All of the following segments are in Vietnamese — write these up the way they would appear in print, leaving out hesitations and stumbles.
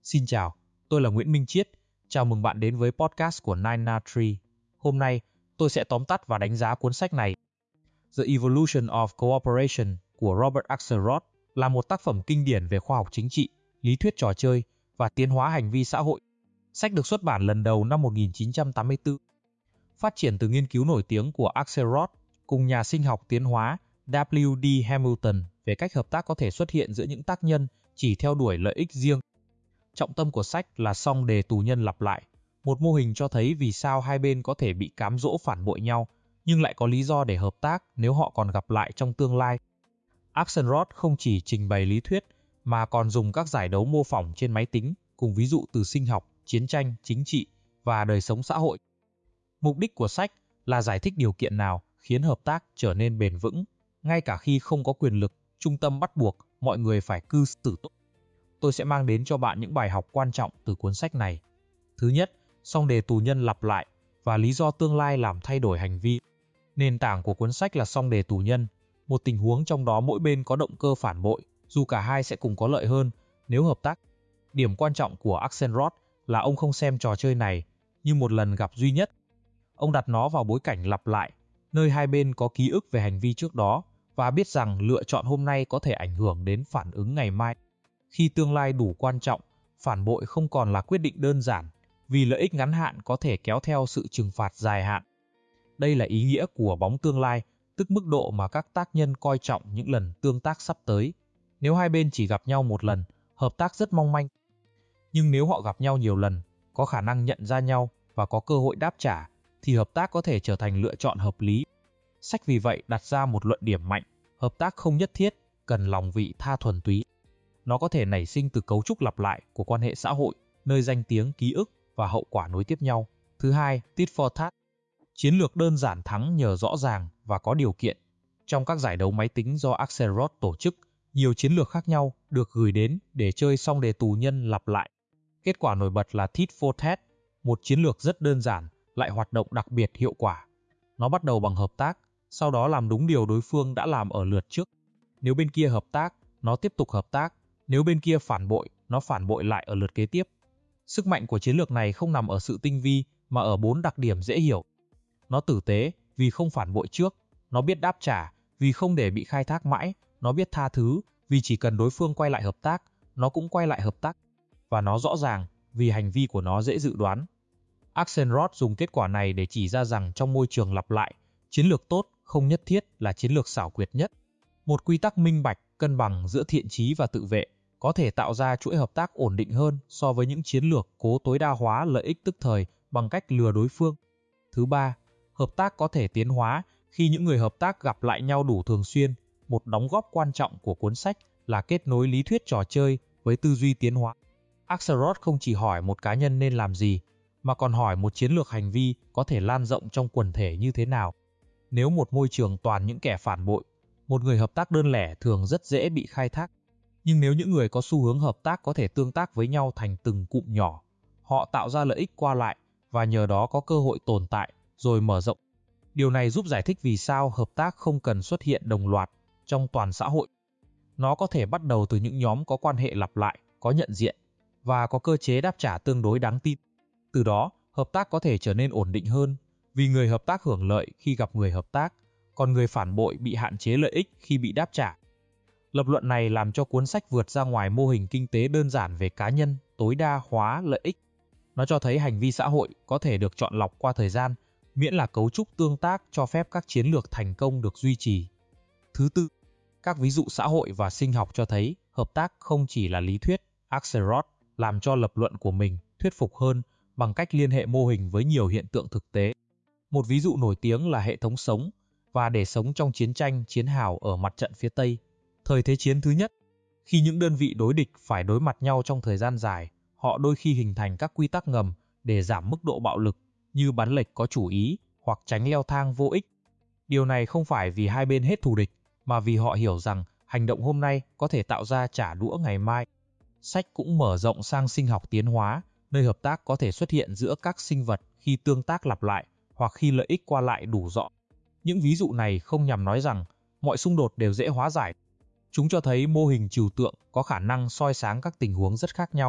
Xin chào, tôi là Nguyễn Minh Chiết. Chào mừng bạn đến với podcast của Nine Tree. Hôm nay, tôi sẽ tóm tắt và đánh giá cuốn sách này. The Evolution of Cooperation của Robert Axelrod là một tác phẩm kinh điển về khoa học chính trị, lý thuyết trò chơi và tiến hóa hành vi xã hội. Sách được xuất bản lần đầu năm 1984. Phát triển từ nghiên cứu nổi tiếng của Axelrod cùng nhà sinh học tiến hóa W.D. Hamilton về cách hợp tác có thể xuất hiện giữa những tác nhân chỉ theo đuổi lợi ích riêng. Trọng tâm của sách là song đề tù nhân lặp lại, một mô hình cho thấy vì sao hai bên có thể bị cám dỗ phản bội nhau, nhưng lại có lý do để hợp tác nếu họ còn gặp lại trong tương lai. Axelrod không chỉ trình bày lý thuyết, mà còn dùng các giải đấu mô phỏng trên máy tính, cùng ví dụ từ sinh học, chiến tranh, chính trị và đời sống xã hội. Mục đích của sách là giải thích điều kiện nào khiến hợp tác trở nên bền vững, ngay cả khi không có quyền lực, trung tâm bắt buộc mọi người phải cư xử tốt. Tôi sẽ mang đến cho bạn những bài học quan trọng từ cuốn sách này. Thứ nhất, song đề tù nhân lặp lại và lý do tương lai làm thay đổi hành vi. Nền tảng của cuốn sách là song đề tù nhân, một tình huống trong đó mỗi bên có động cơ phản bội, dù cả hai sẽ cùng có lợi hơn nếu hợp tác. Điểm quan trọng của Axelrod là ông không xem trò chơi này như một lần gặp duy nhất. Ông đặt nó vào bối cảnh lặp lại, nơi hai bên có ký ức về hành vi trước đó và biết rằng lựa chọn hôm nay có thể ảnh hưởng đến phản ứng ngày mai. Khi tương lai đủ quan trọng, phản bội không còn là quyết định đơn giản, vì lợi ích ngắn hạn có thể kéo theo sự trừng phạt dài hạn. Đây là ý nghĩa của bóng tương lai, tức mức độ mà các tác nhân coi trọng những lần tương tác sắp tới. Nếu hai bên chỉ gặp nhau một lần, hợp tác rất mong manh. Nhưng nếu họ gặp nhau nhiều lần, có khả năng nhận ra nhau và có cơ hội đáp trả, thì hợp tác có thể trở thành lựa chọn hợp lý. Sách vì vậy đặt ra một luận điểm mạnh, hợp tác không nhất thiết cần lòng vị tha thuần túy. Nó có thể nảy sinh từ cấu trúc lặp lại của quan hệ xã hội, nơi danh tiếng, ký ức và hậu quả nối tiếp nhau. Thứ hai, tit for tat. Chiến lược đơn giản thắng nhờ rõ ràng và có điều kiện. Trong các giải đấu máy tính do Axelrod tổ chức, nhiều chiến lược khác nhau được gửi đến để chơi song đề tù nhân lặp lại. Kết quả nổi bật là tit for tat, một chiến lược rất đơn giản, lại hoạt động đặc biệt hiệu quả. Nó bắt đầu bằng hợp tác, sau đó làm đúng điều đối phương đã làm ở lượt trước. Nếu bên kia hợp tác, nó tiếp tục hợp tác. Nếu bên kia phản bội, nó phản bội lại ở lượt kế tiếp. Sức mạnh của chiến lược này không nằm ở sự tinh vi, mà ở 4 đặc điểm dễ hiểu. Nó tử tế, vì không phản bội trước. Nó biết đáp trả, vì không để bị khai thác mãi. Nó biết tha thứ, vì chỉ cần đối phương quay lại hợp tác, nó cũng quay lại hợp tác. Và nó rõ ràng, vì hành vi của nó dễ dự đoán. Axelrod dùng kết quả này để chỉ ra rằng trong môi trường lặp lại, chiến lược tốt không nhất thiết là chiến lược xảo quyệt nhất. Một quy tắc minh bạch, cân bằng giữa thiện chí và tự vệ có thể tạo ra chuỗi hợp tác ổn định hơn so với những chiến lược cố tối đa hóa lợi ích tức thời bằng cách lừa đối phương. Thứ ba, hợp tác có thể tiến hóa khi những người hợp tác gặp lại nhau đủ thường xuyên. Một đóng góp quan trọng của cuốn sách là kết nối lý thuyết trò chơi với tư duy tiến hóa. Axelrod không chỉ hỏi một cá nhân nên làm gì, mà còn hỏi một chiến lược hành vi có thể lan rộng trong quần thể như thế nào. Nếu một môi trường toàn những kẻ phản bội, một người hợp tác đơn lẻ thường rất dễ bị khai thác. Nhưng nếu những người có xu hướng hợp tác có thể tương tác với nhau thành từng cụm nhỏ, họ tạo ra lợi ích qua lại và nhờ đó có cơ hội tồn tại rồi mở rộng. Điều này giúp giải thích vì sao hợp tác không cần xuất hiện đồng loạt trong toàn xã hội. Nó có thể bắt đầu từ những nhóm có quan hệ lặp lại, có nhận diện và có cơ chế đáp trả tương đối đáng tin. Từ đó, hợp tác có thể trở nên ổn định hơn vì người hợp tác hưởng lợi khi gặp người hợp tác, còn người phản bội bị hạn chế lợi ích khi bị đáp trả. Lập luận này làm cho cuốn sách vượt ra ngoài mô hình kinh tế đơn giản về cá nhân, tối đa hóa lợi ích. Nó cho thấy hành vi xã hội có thể được chọn lọc qua thời gian, miễn là cấu trúc tương tác cho phép các chiến lược thành công được duy trì. Thứ tư, các ví dụ xã hội và sinh học cho thấy hợp tác không chỉ là lý thuyết. Axelrod làm cho lập luận của mình thuyết phục hơn bằng cách liên hệ mô hình với nhiều hiện tượng thực tế. Một ví dụ nổi tiếng là hệ thống sống và để sống trong chiến tranh chiến hào ở mặt trận phía Tây. Thời Thế chiến thứ nhất, khi những đơn vị đối địch phải đối mặt nhau trong thời gian dài, họ đôi khi hình thành các quy tắc ngầm để giảm mức độ bạo lực, như bắn lệch có chủ ý hoặc tránh leo thang vô ích. Điều này không phải vì hai bên hết thù địch, mà vì họ hiểu rằng hành động hôm nay có thể tạo ra trả đũa ngày mai. Sách cũng mở rộng sang sinh học tiến hóa, nơi hợp tác có thể xuất hiện giữa các sinh vật khi tương tác lặp lại hoặc khi lợi ích qua lại đủ rõ. Những ví dụ này không nhằm nói rằng mọi xung đột đều dễ hóa giải. Chúng cho thấy mô hình trừu tượng có khả năng soi sáng các tình huống rất khác nhau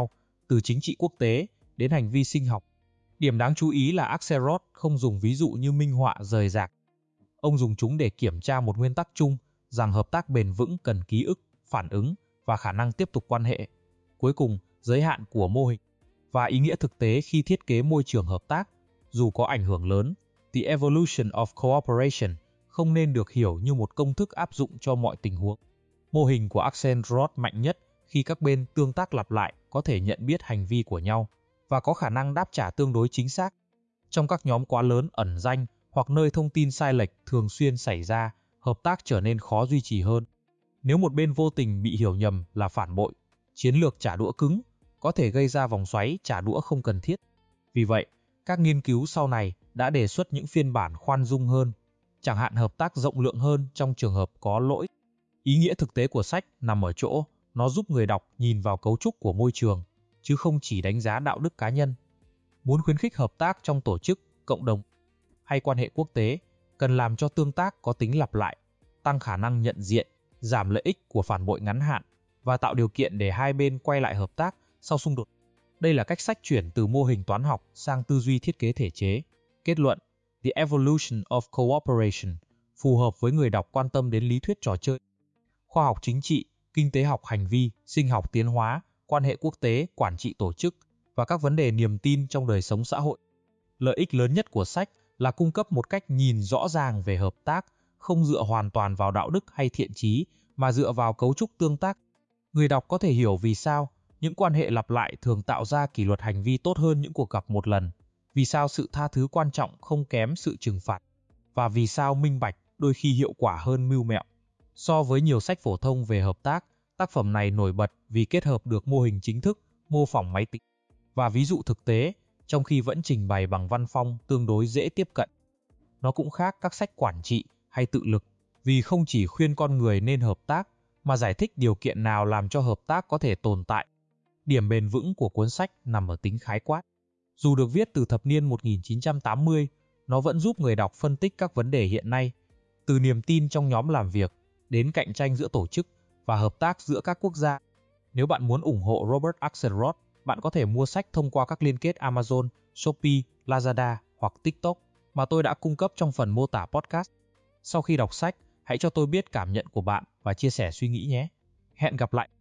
từ chính trị quốc tế đến hành vi sinh học. Điểm đáng chú ý là Axelrod không dùng ví dụ như minh họa rời rạc. Ông dùng chúng để kiểm tra một nguyên tắc chung rằng hợp tác bền vững cần ký ức, phản ứng và khả năng tiếp tục quan hệ. Cuối cùng, giới hạn của mô hình và ý nghĩa thực tế khi thiết kế môi trường hợp tác, dù có ảnh hưởng lớn, The Evolution of Cooperation không nên được hiểu như một công thức áp dụng cho mọi tình huống. Mô hình của Axelrod mạnh nhất khi các bên tương tác lặp lại có thể nhận biết hành vi của nhau và có khả năng đáp trả tương đối chính xác. Trong các nhóm quá lớn ẩn danh hoặc nơi thông tin sai lệch thường xuyên xảy ra, hợp tác trở nên khó duy trì hơn. Nếu một bên vô tình bị hiểu nhầm là phản bội, chiến lược trả đũa cứng có thể gây ra vòng xoáy trả đũa không cần thiết. Vì vậy, các nghiên cứu sau này đã đề xuất những phiên bản khoan dung hơn, chẳng hạn hợp tác rộng lượng hơn trong trường hợp có lỗi. Ý nghĩa thực tế của sách nằm ở chỗ nó giúp người đọc nhìn vào cấu trúc của môi trường, chứ không chỉ đánh giá đạo đức cá nhân. Muốn khuyến khích hợp tác trong tổ chức, cộng đồng hay quan hệ quốc tế, cần làm cho tương tác có tính lặp lại, tăng khả năng nhận diện, giảm lợi ích của phản bội ngắn hạn và tạo điều kiện để hai bên quay lại hợp tác sau xung đột. Đây là cách sách chuyển từ mô hình toán học sang tư duy thiết kế thể chế. Kết luận, The Evolution of Cooperation phù hợp với người đọc quan tâm đến lý thuyết trò chơi, khoa học chính trị, kinh tế học hành vi, sinh học tiến hóa, quan hệ quốc tế, quản trị tổ chức và các vấn đề niềm tin trong đời sống xã hội. Lợi ích lớn nhất của sách là cung cấp một cách nhìn rõ ràng về hợp tác, không dựa hoàn toàn vào đạo đức hay thiện chí, mà dựa vào cấu trúc tương tác. Người đọc có thể hiểu vì sao những quan hệ lặp lại thường tạo ra kỷ luật hành vi tốt hơn những cuộc gặp một lần, vì sao sự tha thứ quan trọng không kém sự trừng phạt, và vì sao minh bạch đôi khi hiệu quả hơn mưu mẹo. So với nhiều sách phổ thông về hợp tác, tác phẩm này nổi bật vì kết hợp được mô hình chính thức, mô phỏng máy tính và ví dụ thực tế, trong khi vẫn trình bày bằng văn phong tương đối dễ tiếp cận. Nó cũng khác các sách quản trị hay tự lực, vì không chỉ khuyên con người nên hợp tác, mà giải thích điều kiện nào làm cho hợp tác có thể tồn tại. Điểm bền vững của cuốn sách nằm ở tính khái quát. Dù được viết từ thập niên 1980, nó vẫn giúp người đọc phân tích các vấn đề hiện nay, từ niềm tin trong nhóm làm việc đến cạnh tranh giữa tổ chức và hợp tác giữa các quốc gia. Nếu bạn muốn ủng hộ Robert Axelrod, bạn có thể mua sách thông qua các liên kết Amazon, Shopee, Lazada hoặc TikTok mà tôi đã cung cấp trong phần mô tả podcast. Sau khi đọc sách, hãy cho tôi biết cảm nhận của bạn và chia sẻ suy nghĩ nhé. Hẹn gặp lại!